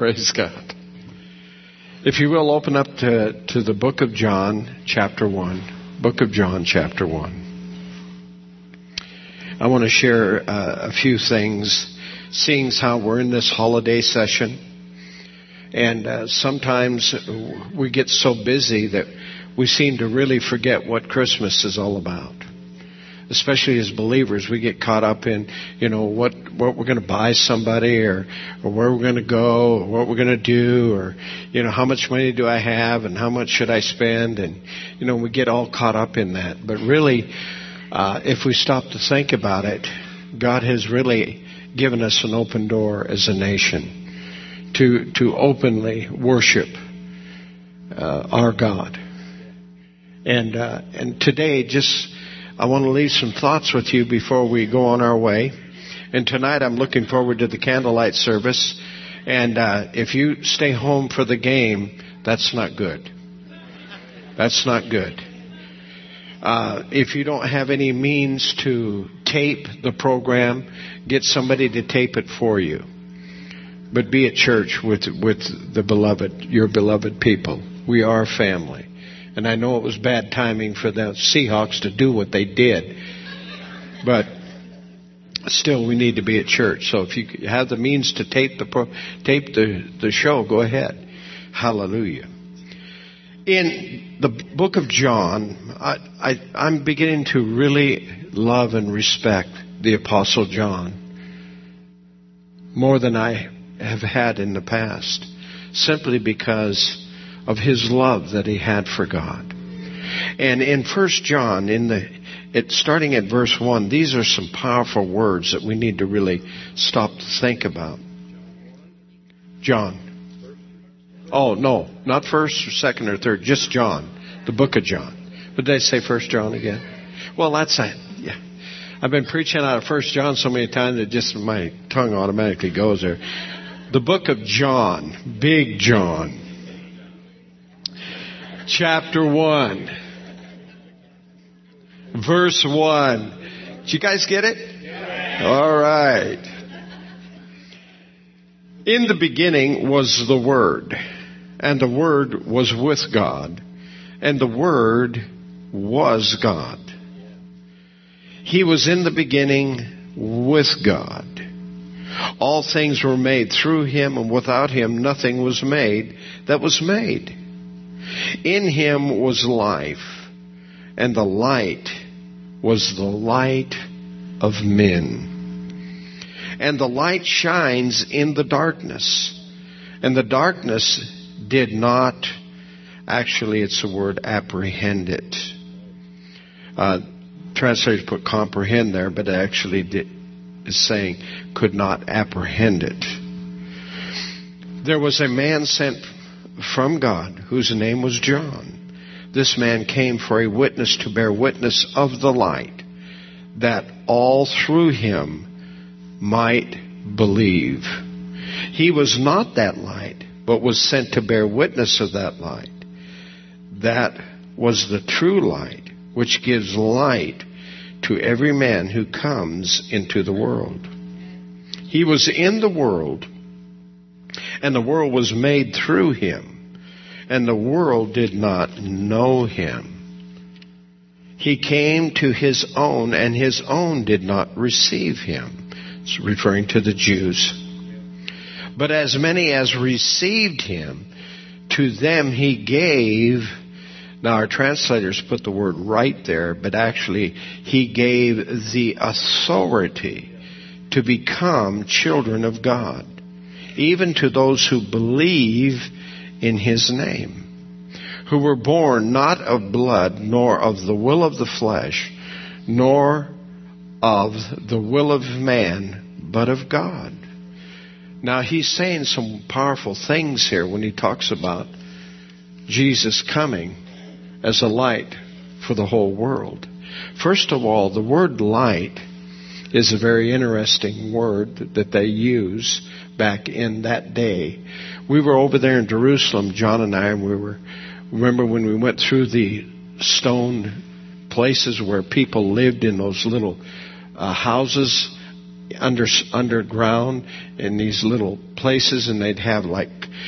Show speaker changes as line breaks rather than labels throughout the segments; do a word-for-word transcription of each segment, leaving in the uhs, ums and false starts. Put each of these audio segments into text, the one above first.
Praise God. If you will, open up to, to the book of John, chapter one. Book of John, chapter one. I want to share uh, a few things, seeing how we're in this holiday session. And uh, sometimes we get so busy that we seem to really forget what Christmas is all about. Especially as believers, we get caught up in, you know, what, what we're going to buy somebody, or, or where we're going to go, or what we're going to do, or, you know, how much money do I have, and how much should I spend, and, you know, we get all caught up in that. But really, uh, if we stop to think about it, God has really given us an open door as a nation to to openly worship uh, our God. And uh, and today, just I want to leave some thoughts with you before we go on our way. And tonight I'm looking forward to the candlelight service. And uh, if you stay home for the game, that's not good. That's not good. Uh, if you don't have any means to tape the program, get somebody to tape it for you. But be at church with with the beloved, your beloved people. We are family. And I know it was bad timing for the Seahawks to do what they did. But still, we need to be at church. So if you have the means to tape the pro, tape the, the show, go ahead. Hallelujah. In the book of John, I, I, I'm beginning to really love and respect the Apostle John more than I have had in the past, simply because of his love that he had for God. And in First John, in the it, starting at verse one, these are some powerful words that we need to really stop to think about. John. Oh, no, not first or second or third, just John, the book of John. But did I say First John again? Well, that's it. Yeah. I've been preaching out of First John so many times that just my tongue automatically goes there. The book of John, Big John. Chapter one, verse one. Did you guys get it? Yeah. All right. In the beginning was the Word, and the Word was with God, and the Word was God. He was in the beginning with God. All things were made through Him, and without Him nothing was made that was made. In Him was life, and the light was the light of men. And the light shines in the darkness, and the darkness did not, actually it's the word apprehend it. Uh, translators put comprehend there, but it actually did, is saying could not apprehend it. There was a man sent from God, whose name was John. This man came for a witness to bear witness of the light, that all through him might believe. He was not that light, but was sent to bear witness of that light. That was the true light, which gives light to every man who comes into the world. He was in the world, and the world was made through him, and the world did not know him. He came to his own, and his own did not receive him. It's referring to the Jews. But as many as received him, to them he gave. Now our translators put the word right there, but actually he gave the authority to become children of God, even to those who believe in his name, who were born not of blood, nor of the will of the flesh, nor of the will of man, but of God. Now he's saying some powerful things here when he talks about Jesus coming as a light for the whole world. First of all, the word light is a very interesting word that they use back in that day. We were over there in Jerusalem, John and I, and we were, remember when we went through the stone places where people lived in those little uh, houses under underground in these little places, and they'd have like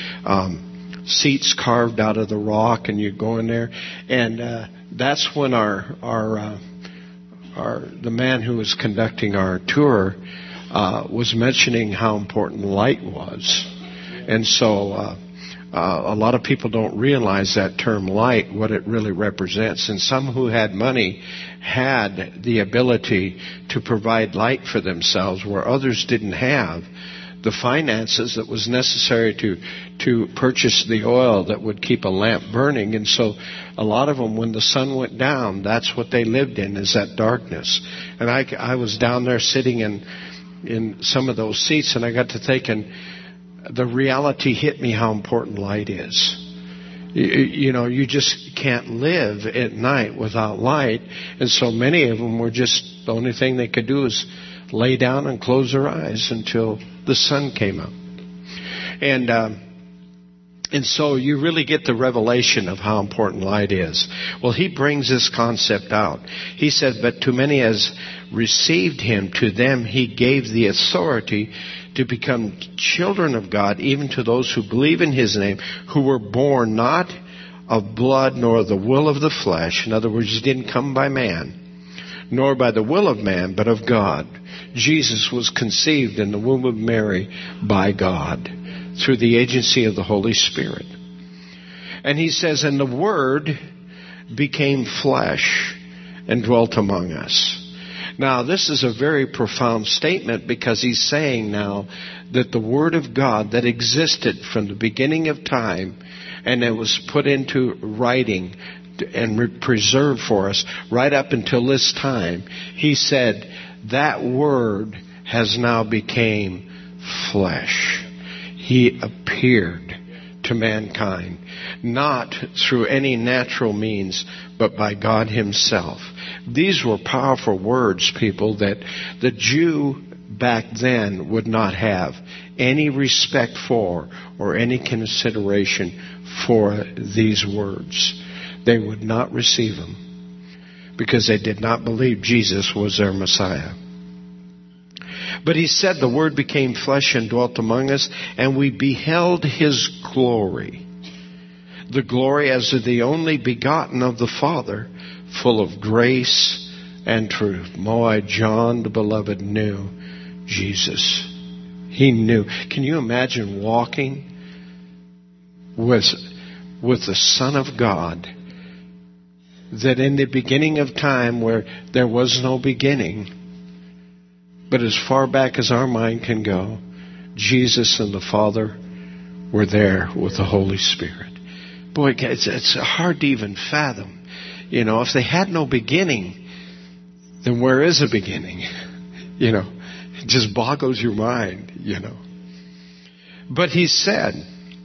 um, seats carved out of the rock, and you'd go in there, and uh, that's when our our uh, our the man who was conducting our tour uh, was mentioning how important light was, and so. Uh, Uh, a lot of people don't realize that term light, what it really represents. And some who had money had the ability to provide light for themselves where others didn't have the finances that was necessary to to purchase the oil that would keep a lamp burning. And so a lot of them, when the sun went down, that's what they lived in, is that darkness. And I, I was down there sitting in, in some of those seats, and I got to thinking, the reality hit me how important light is. You, you know, you just can't live at night without light. And so many of them were just, the only thing they could do is lay down and close their eyes until the sun came up. And, um, and so you really get the revelation of how important light is. Well, he brings this concept out. He said, but to many as received him, to them he gave the authority to become children of God, even to those who believe in his name, who were born not of blood nor the will of the flesh. In other words, he didn't come by man, nor by the will of man, but of God. Jesus was conceived in the womb of Mary by God through the agency of the Holy Spirit. And he says, and the Word became flesh and dwelt among us. Now, this is a very profound statement, because he's saying now that the Word of God that existed from the beginning of time, and it was put into writing and preserved for us right up until this time, he said that Word has now became flesh. He appeared to mankind, not through any natural means, but by God himself. These were powerful words, people, that the Jew back then would not have any respect for or any consideration for these words. They would not receive them because they did not believe Jesus was their Messiah. But he said the Word became flesh and dwelt among us, and we beheld his glory. The glory as of the only begotten of the Father, full of grace and truth. Boy, John the Beloved knew Jesus. He knew. Can you imagine walking with, with the Son of God, that in the beginning of time where there was no beginning, but as far back as our mind can go, Jesus and the Father were there with the Holy Spirit. Boy, it's, it's hard to even fathom. You know, if they had no beginning, then where is a beginning? You know, it just boggles your mind, you know. But he said,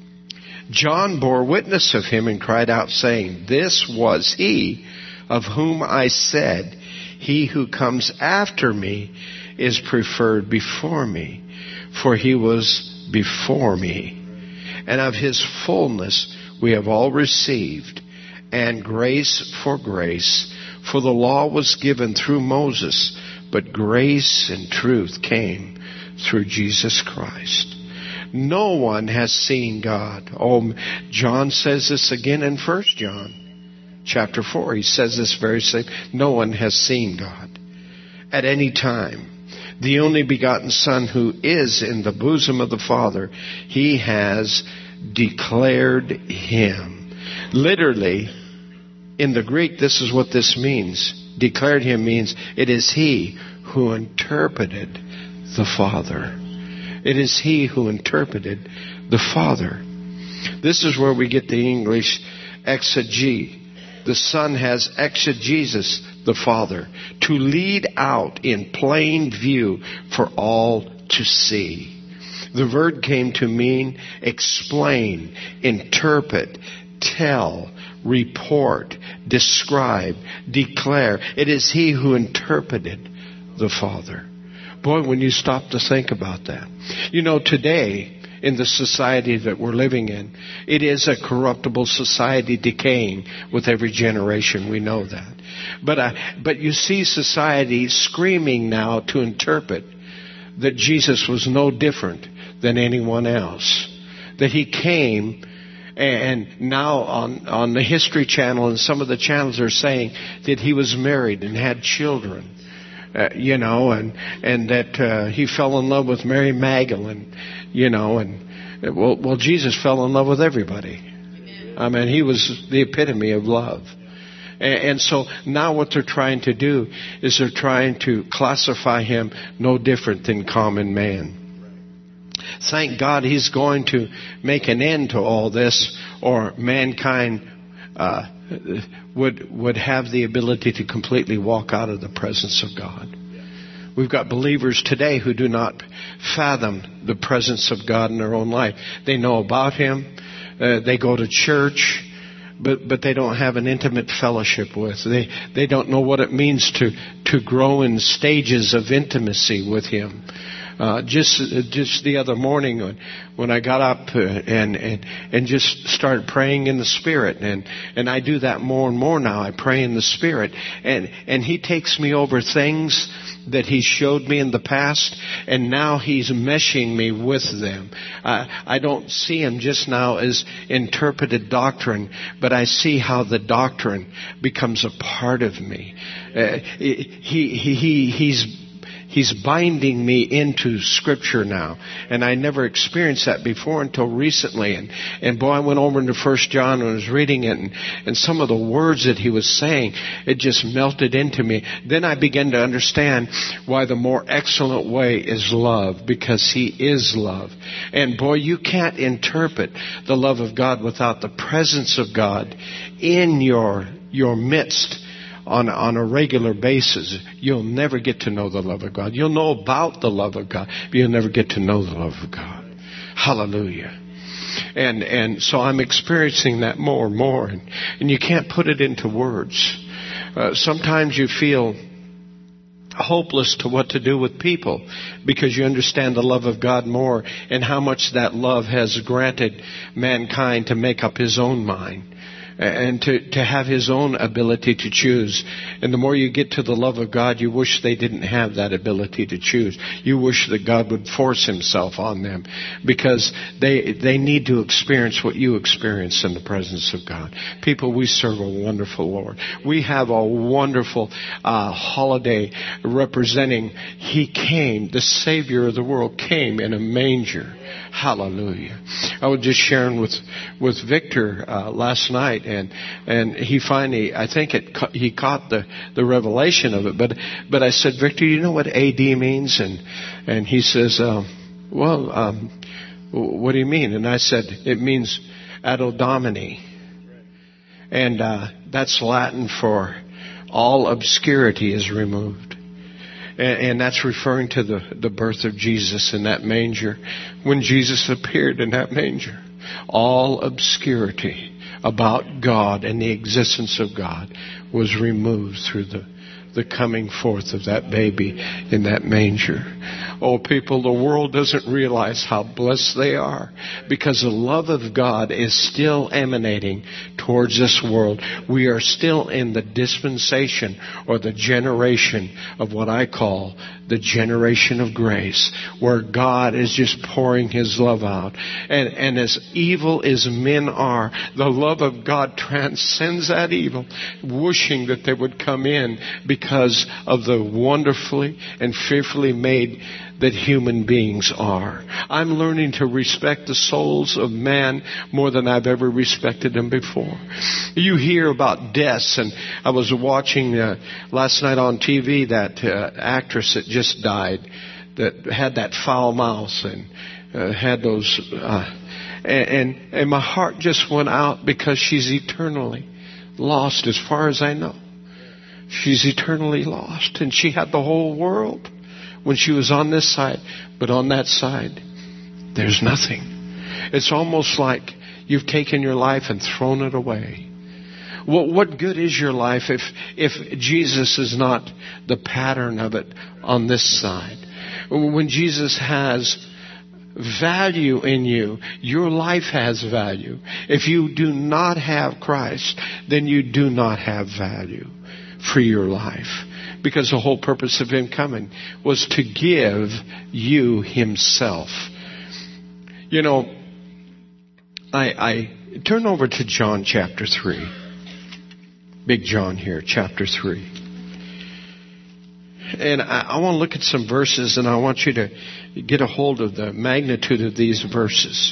John bore witness of him and cried out, saying, this was he of whom I said, he who comes after me is preferred before me, for he was before me. And of his fullness we have all received, and grace for grace. For the law was given through Moses, but grace and truth came through Jesus Christ. No one has seen God. Oh, John says this again in First John chapter four. He says this very same. No one has seen God at any time. The only begotten Son, who is in the bosom of the Father, he has declared him. Literally, in the Greek, this is what this means. Declared him means it is he who interpreted the Father. It is he who interpreted the Father. This is where we get the English exegete. The Son has exegesis the Father to lead out in plain view for all to see. The word came to mean explain, interpret, tell, report, describe, declare. It is he who interpreted the Father. Boy, when you stop to think about that. You know, today, in the society that we're living in, it is a corruptible society, decaying with every generation. We know that. But uh, but you see society screaming now to interpret that Jesus was no different than anyone else. That He came, and now on, on the History Channel and some of the channels are saying that He was married and had children. Uh, you know, and, and that uh, He fell in love with Mary Magdalene, you know, and well, well, Jesus fell in love with everybody. I mean, He was the epitome of love. And so now what they're trying to do is they're trying to classify Him no different than common man. Thank God He's going to make an end to all this, or mankind uh, would would have the ability to completely walk out of the presence of God. We've got believers today who do not fathom the presence of God in their own life. They know about Him. Uh, they go to church. But but they don't have an intimate fellowship with. They they don't know what it means to to grow in stages of intimacy with Him. Uh, just just the other morning when, when I got up uh, and, and and just started praying in the Spirit, and and I do that more and more now. I pray in the Spirit, and and He takes me over things that He showed me in the past, and now He's meshing me with them. Uh, I don't see Him just now as interpreted doctrine, but I see how the doctrine becomes a part of me. Uh, he, he, he, he's He's binding me into Scripture now. And I never experienced that before until recently. And, and boy, I went over into First John and was reading it. And, and some of the words that he was saying, it just melted into me. Then I began to understand why the more excellent way is love. Because He is love. And boy, you can't interpret the love of God without the presence of God in your, your midst. On, on a regular basis. You'll never get to know the love of God. You'll know about the love of God, but you'll never get to know the love of God. Hallelujah. And and so I'm experiencing that more and more. And, and you can't put it into words. Uh, sometimes you feel hopeless to what to do with people because you understand the love of God more and how much that love has granted mankind to make up his own mind. And to, to have his own ability to choose. And the more you get to the love of God, you wish they didn't have that ability to choose. You wish that God would force Himself on them. Because they they need to experience what you experience in the presence of God. People, we serve a wonderful Lord. We have a wonderful uh, holiday representing He came, the Savior of the world came in a manger. Hallelujah. I was just sharing with with Victor uh, last night, and and he finally, I think it he caught the the revelation of it. But but I said, Victor, you know what A D means? And and he says, uh, well, um, what do you mean? And I said, it means ad Domini, and uh, that's Latin for all obscurity is removed. And that's referring to the, the birth of Jesus in that manger. When Jesus appeared in that manger, all obscurity about God and the existence of God was removed through the, the coming forth of that baby in that manger. Oh, people, the world doesn't realize how blessed they are because the love of God is still emanating towards this world. We are still in the dispensation or the generation of what I call the generation of grace, where God is just pouring His love out. And, and as evil as men are, the love of God transcends that evil, wishing that they would come in because of the wonderfully and fearfully made that human beings are. I'm learning to respect the souls of man more than I've ever respected them before. You hear about deaths, and I was watching uh, last night on T V that uh, actress that just died, that had that foul mouth and uh, had those, uh, and, and and my heart just went out because she's eternally lost, as far as I know. She's eternally lost, and she had the whole world when she was on this side, but on that side, there's nothing. It's almost like you've taken your life and thrown it away. Well, what good is your life if if Jesus is not the pattern of it on this side? When Jesus has value in you, your life has value. If you do not have Christ, then you do not have value for your life. because the whole purpose of him coming was to give you himself. You know, I, I turn over to John chapter three. Big John here, chapter three. And I, I want to look at some verses, and I want you to get a hold of the magnitude of these verses.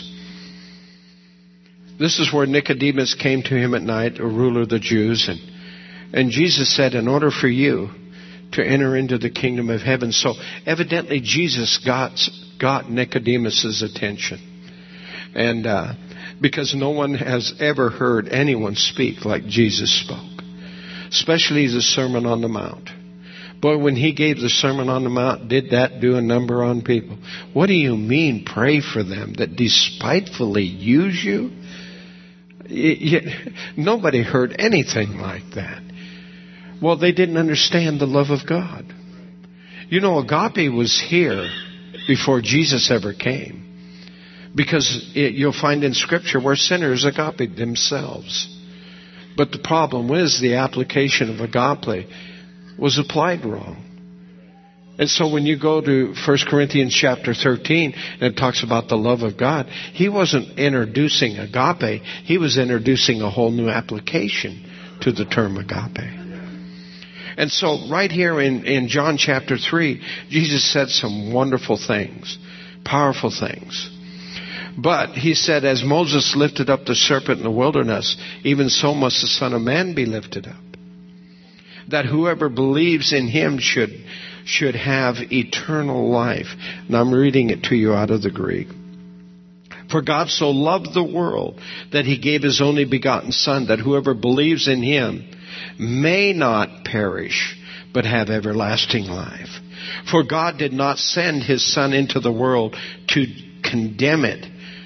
This is where Nicodemus came to him at night, a ruler of the Jews, and and Jesus said, in order for you to enter into the kingdom of heaven. So evidently Jesus got got Nicodemus's attention. And uh, because no one has ever heard anyone speak like Jesus spoke, especially the Sermon on the Mount. Boy, when he gave the Sermon on the Mount, did that do a number on people? What do you mean, pray for them that despitefully use you? It, it, nobody heard anything like that. Well, they didn't understand the love of God. You know, agape was here before Jesus ever came. Because it, you'll find in Scripture where sinners agape themselves. But the problem is the application of agape was applied wrong. And so when you go to First Corinthians chapter thirteen, and it talks about the love of God, he wasn't introducing agape. He was introducing a whole new application to the term agape. And so right here in, in John chapter three, Jesus said some wonderful things, powerful things. But he said, as Moses lifted up the serpent in the wilderness, even so must the Son of Man be lifted up. That whoever believes in him should, should have eternal life. And I'm reading it to you out of the Greek. For God so loved the world that he gave his only begotten Son, that whoever believes in him may not perish, but have everlasting life. For God did not send his Son into the world to condemn it,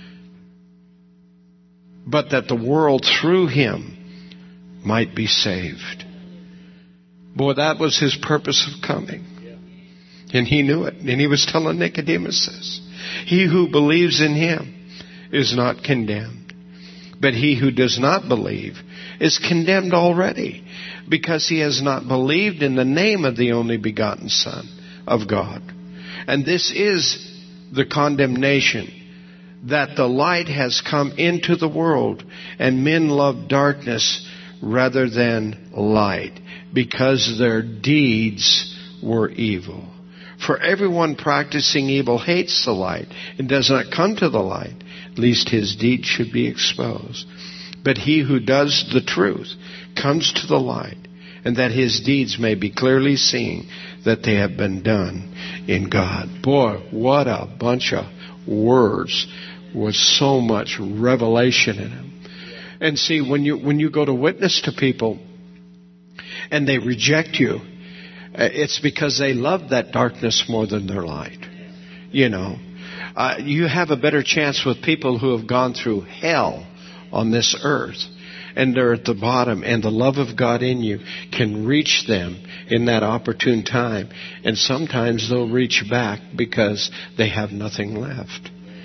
but that the world through him might be saved. Boy, that was his purpose of coming. And he knew it. And he was telling Nicodemus this. He who believes in him is not condemned. But he who does not believe is condemned already, because he has not believed in the name of the only begotten Son of God. And this is the condemnation, that the light has come into the world, and men love darkness rather than light, because their deeds were evil. For everyone practicing evil hates the light and does not come to the light, lest his deeds should be exposed. But he who does the truth comes to the light, and that his deeds may be clearly seen that they have been done in God. Boy, what a bunch of words with so much revelation in them. And see, when you when you go to witness to people and they reject you, it's because they love that darkness more than their light. You know, uh, you have a better chance with people who have gone through hell on this earth, and they're at the bottom, and the love of God in you can reach them in that opportune time. And sometimes they'll reach back because they have nothing left.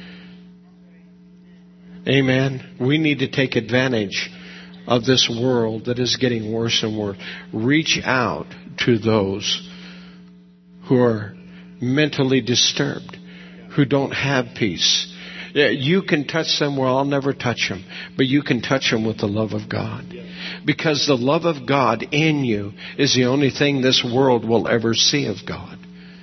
Amen. We need to take advantage of this world that is getting worse and worse. Reach out to those who are mentally disturbed, who don't have peace. You can touch them where I'll never touch them, but you can touch them with the love of God. Because the love of God in you is the only thing this world will ever see of God.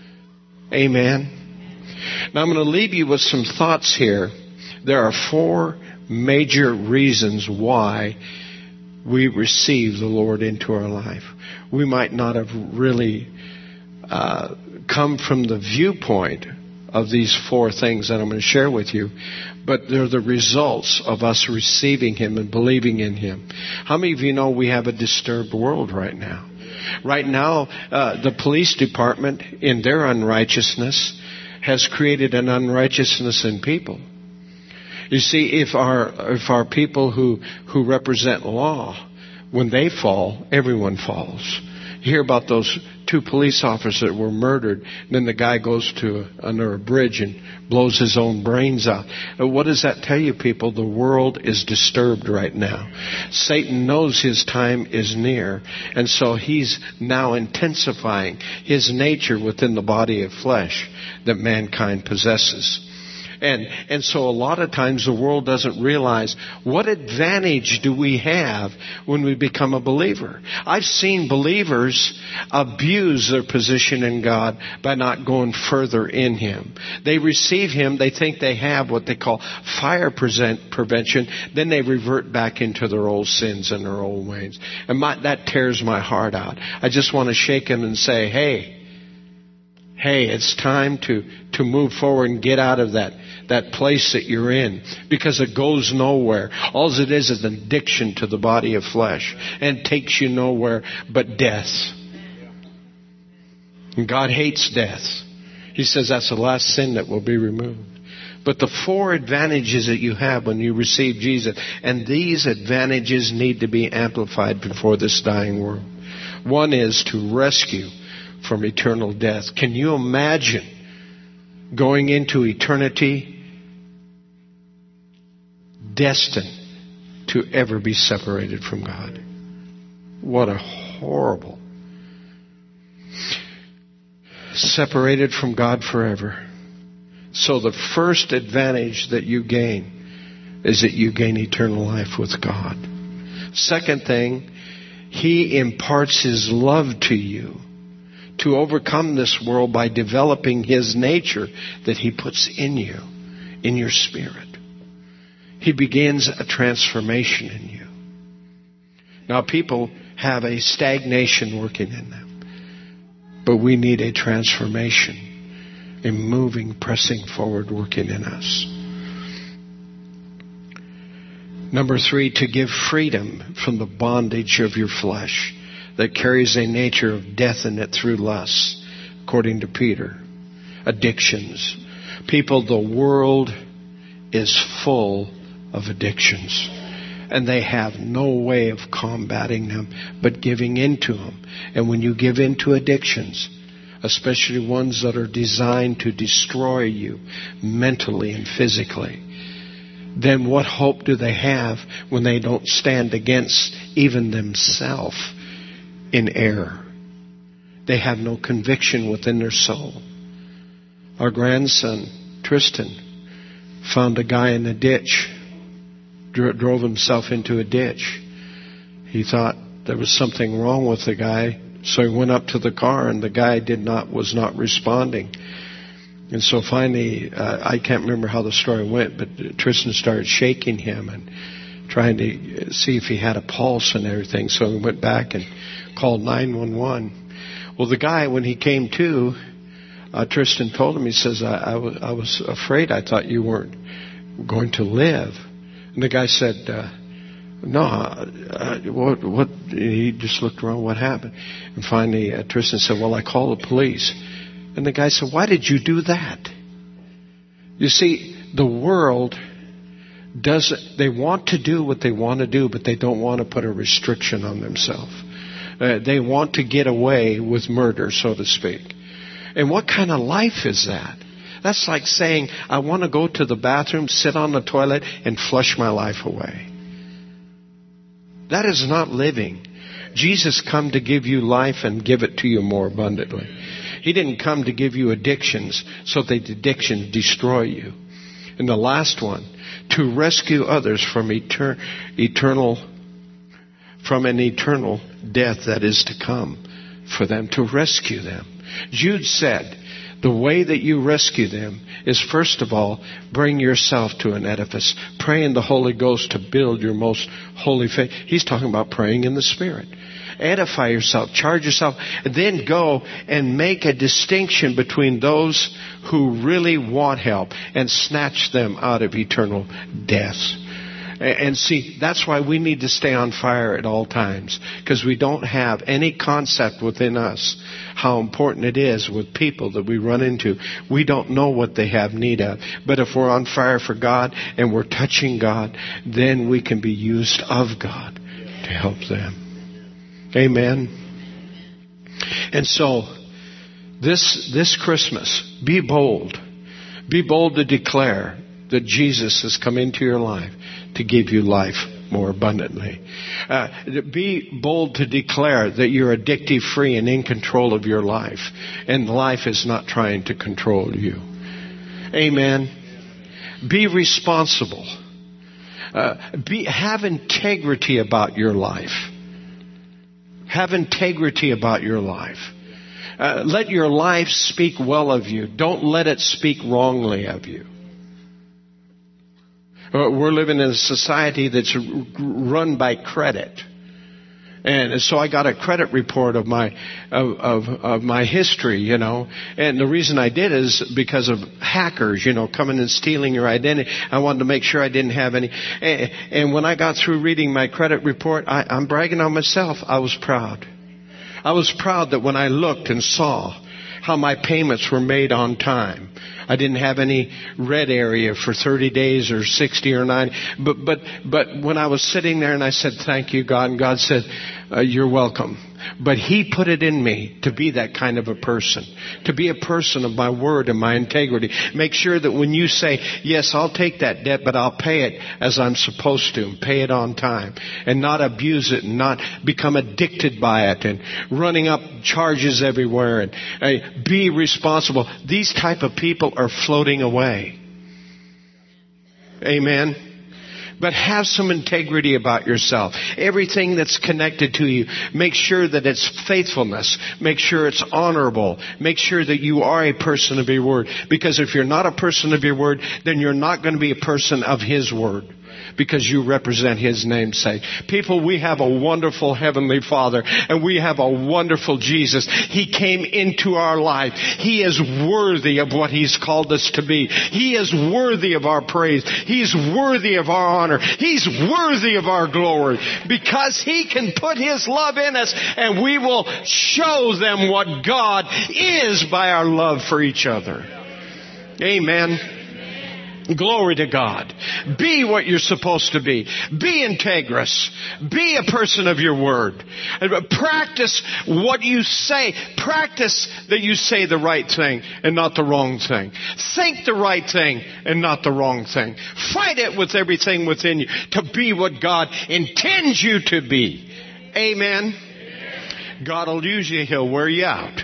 Amen. Now I'm going to leave you with some thoughts here. There are four major reasons why we receive the Lord into our life. We might not have really uh, come from the viewpoint of these four things that I'm going to share with you, but they're the results of us receiving Him and believing in Him. How many of you know we have a disturbed world right now? Right now, uh, the police department, in their unrighteousness, has created an unrighteousness in people. You see, if our if our people who who represent law, when they fall, everyone falls. hear about those two police officers that were murdered. And then the guy goes to under a bridge and blows his own brains out. And what does that tell you, people? The world is disturbed right now. Satan knows his time is near. And so he's now intensifying his nature within the body of flesh that mankind possesses. And and so a lot of times the world doesn't realize what advantage do we have when we become a believer. I've seen believers abuse their position in God by not going further in Him. They receive Him, they think they have what they call fire present prevention, then they revert back into their old sins and their old ways. And my, that tears my heart out. I just want to shake them and say, hey, hey, it's time to, to move forward and get out of that that place that you're in, because it goes nowhere. All it is is an addiction to the body of flesh and takes you nowhere but death. And God hates death. He says that's the last sin that will be removed. But the four advantages that you have when you receive Jesus, and these advantages need to be amplified before this dying world. One is to rescue from eternal death. Can you imagine going into eternity destined to ever be separated from God? What a horrible. Separated from God forever. So the first advantage that you gain is that you gain eternal life with God. Second thing, He imparts His love to you to overcome this world by developing His nature that He puts in you, in your spirit. He begins a transformation in you. Now, people have a stagnation working in them, but we need a transformation, a moving, pressing forward working in us. Number three, to give freedom from the bondage of your flesh that carries a nature of death in it through lust, according to Peter. Addictions. People, the world is full of addictions, and they have no way of combating them but giving into them. And when you give into addictions, especially ones that are designed to destroy you mentally and physically, then what hope do they have when they don't stand against even themselves in error? They have no conviction within their soul. Our grandson, Tristan, found a guy in a ditch, dro- drove himself into a ditch. He thought there was something wrong with the guy, so he went up to the car, and the guy did not was not responding. And so finally, uh, I can't remember how the story went, but Tristan started shaking him and trying to see if he had a pulse and everything. So we went back and called nine one one. Well, the guy, when he came to, uh, Tristan told him, he says, I, I, was, I was afraid. I thought you weren't going to live. And the guy said, uh, no, uh, what, what, he just looked around, what happened? And finally, uh, Tristan said, well, I called the police. And the guy said, why did you do that? You see, the world doesn't, they want to do what they want to do, but they don't want to put a restriction on themselves. Uh, they want to get away with murder, so to speak. And what kind of life is that? That's like saying, I want to go to the bathroom, sit on the toilet, and flush my life away. That is not living. Jesus come to give you life and give it to you more abundantly. He didn't come to give you addictions so that addictions destroy you. And the last one, to rescue others from etern- eternal, from an eternal death that is to come for them, to rescue them. Jude said, the way that you rescue them is, first of all, bring yourself to an edifice. Pray in the Holy Ghost to build your most holy faith. He's talking about praying in the Spirit. Edify yourself, charge yourself, and then go and make a distinction between those who really want help and snatch them out of eternal death. And see, that's why we need to stay on fire at all times, because we don't have any concept within us how important it is with people that we run into. We don't know what they have need of. But if we're on fire for God and we're touching God, then we can be used of God to help them. Amen. And so, this, this Christmas, be bold. Be bold to declare that Jesus has come into your life to give you life more abundantly. Uh, be bold to declare that you're addictive free and in control of your life. And life is not trying to control you. Amen. Be responsible. Uh, be, have integrity about your life. Have integrity about your life. Uh, let your life speak well of you. Don't let it speak wrongly of you. Uh, we're living in a society that's run by credit. And so I got a credit report of my of, of of my history, you know. And the reason I did is because of hackers, you know, coming and stealing your identity. I wanted to make sure I didn't have any. And, and when I got through reading my credit report, I, I'm bragging on myself. I was proud. I was proud that when I looked and saw how my payments were made on time, I didn't have any red area for thirty days or sixty or ninety. But, but, but when I was sitting there and I said, thank you, God, and God said, uh, you're welcome. But He put it in me to be that kind of a person, to be a person of my word and my integrity. Make sure that when you say, yes, I'll take that debt, but I'll pay it as I'm supposed to and pay it on time and not abuse it and not become addicted by it and running up charges everywhere and uh, be responsible. These type of people are floating away. Amen. But have some integrity about yourself. Everything that's connected to you, make sure that it's faithfulness. Make sure it's honorable. Make sure that you are a person of your word. Because if you're not a person of your word, then you're not going to be a person of His word. Because you represent His namesake. People, we have a wonderful Heavenly Father. And we have a wonderful Jesus. He came into our life. He is worthy of what He's called us to be. He is worthy of our praise. He's worthy of our honor. He's worthy of our glory. Because He can put His love in us. And we will show them what God is by our love for each other. Amen. Glory to God. Be what you're supposed to be. Be integrous. Be a person of your word. Practice what you say. Practice that you say the right thing and not the wrong thing. Think the right thing and not the wrong thing. Fight it with everything within you to be what God intends you to be. Amen. God will use you. He'll wear you out.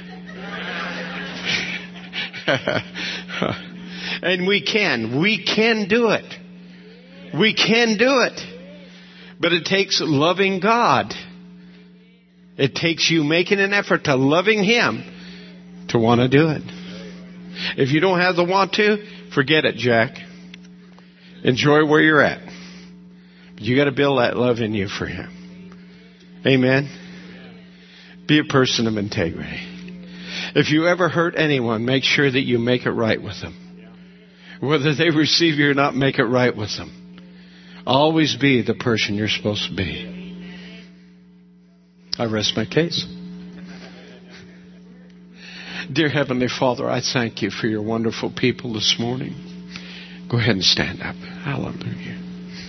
And we can. We can do it. We can do it. But it takes loving God. It takes you making an effort to loving Him to want to do it. If you don't have the want to, forget it, Jack. Enjoy where you're at. You got to build that love in you for Him. Amen. Be a person of integrity. If you ever hurt anyone, make sure that you make it right with them. Whether they receive you or not, make it right with them. Always be the person you're supposed to be. I rest my case. Dear Heavenly Father, I thank You for Your wonderful people this morning. Go ahead and stand up. Hallelujah.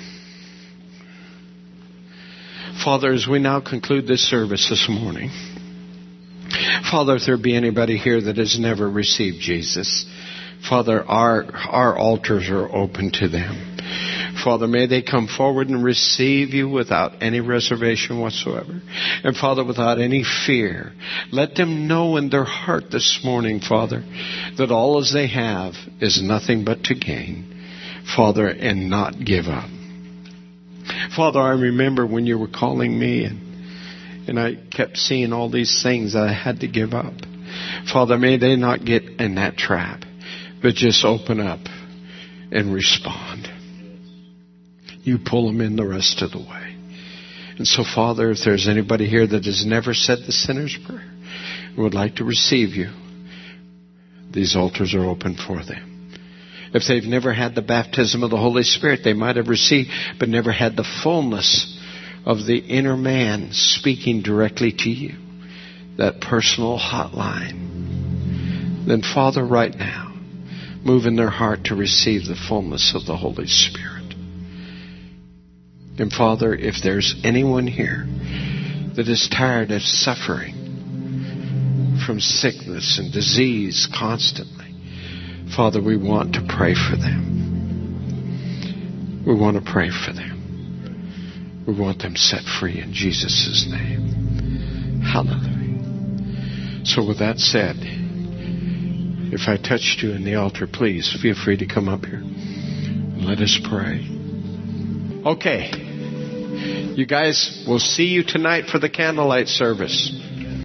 Father, as we now conclude this service this morning, Father, if there be anybody here that has never received Jesus, Father, our our altars are open to them. Father, may they come forward and receive You without any reservation whatsoever. And Father, without any fear. Let them know in their heart this morning, Father, that all as they have is nothing but to gain, Father, and not give up. Father, I remember when You were calling me and, and I kept seeing all these things that I had to give up. Father, may they not get in that trap, but just open up and respond. You pull them in the rest of the way. And so, Father, if there's anybody here that has never said the sinner's prayer and would like to receive You, these altars are open for them. If they've never had the baptism of the Holy Spirit, they might have received, but never had the fullness of the inner man speaking directly to you, that personal hotline, then, Father, right now, move in their heart to receive the fullness of the Holy Spirit. And Father, if there's anyone here that is tired of suffering from sickness and disease constantly. Father, we want to pray for them. We want to pray for them. We want them set free in Jesus' name. Hallelujah. So with that said, if I touched you in the altar, please feel free to come up here. Let us pray. Okay. You guys, we'll see you tonight for the candlelight service.